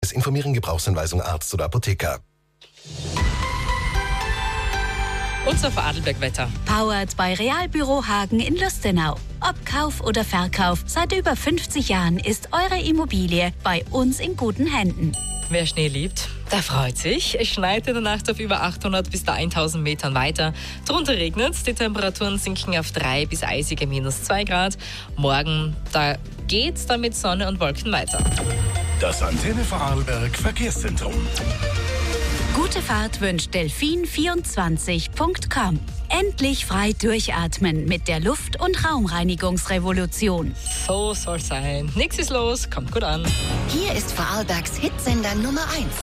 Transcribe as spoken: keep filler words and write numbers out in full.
Es informieren Gebrauchsanweisung Arzt oder Apotheker. Unser Vorarlberg-Wetter. Powered bei Realbüro Hagen in Lustenau. Ob Kauf oder Verkauf, seit über fünfzig Jahren ist eure Immobilie bei uns in guten Händen. Wer Schnee liebt, der freut sich. Es schneit in der Nacht auf über achthundert bis tausend Metern weiter. Drunter regnet es. Die Temperaturen sinken auf drei bis eisige minus zwei Grad. Morgen, da geht's dann mit Sonne und Wolken weiter. Das Antenne Vorarlberg Verkehrszentrum. Gute Fahrt wünscht Delfin vierundzwanzig Punkt com. Endlich frei durchatmen mit der Luft- und Raumreinigungsrevolution. So soll's sein. Nix ist los, kommt gut an. Hier ist Vorarlbergs Hitsender Nummer eins.